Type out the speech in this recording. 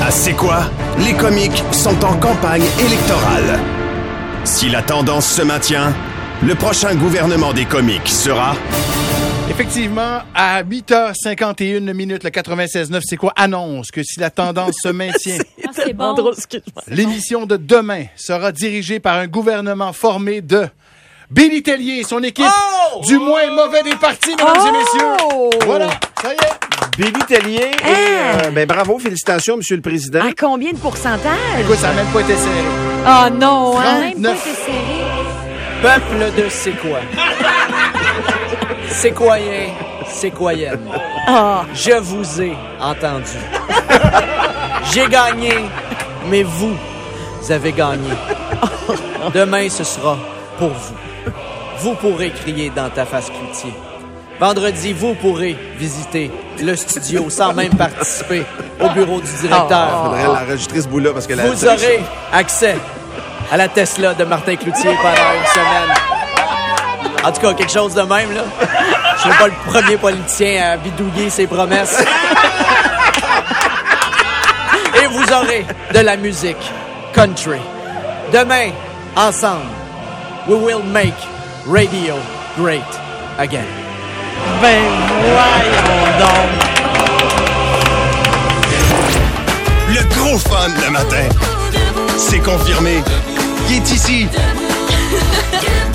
C'est quoi? Les comiques sont en campagne électorale. Si la tendance se maintient, le prochain gouvernement des comiques sera... Effectivement, à 8h51 minutes, le 96.9, c'est quoi? Annonce que si la tendance se maintient, c'est bon. l'émission de demain sera dirigée par un gouvernement formé de Billy Tellier et son équipe du moins mauvais des partis, mesdames et messieurs. Voilà, ça y est. Billy Tellier, bravo, félicitations, Monsieur le Président. À combien de pourcentage? Écoute, ça n'a même pas été serré. Oh non, hein? Même pas 39. été serré. Peuple de c'est quoi? Séquoien, séquoienne. Je vous ai entendu. J'ai gagné, mais vous avez gagné. Demain, ce sera pour vous. Vous pourrez crier dans ta face Cloutier. Vendredi, vous pourrez visiter le studio sans même participer au bureau du directeur. Faudrait l'enregistrer ce bout-là parce que Vous aurez accès à la Tesla de Martin Cloutier pendant une semaine. En tout cas, quelque chose de même, là. Je ne suis pas le premier politicien à bidouiller ses promesses. Et vous aurez de la musique country. Demain, ensemble, we will make radio great again. Ben voyons donc. Le gros fun le matin. C'est confirmé. Il est ici.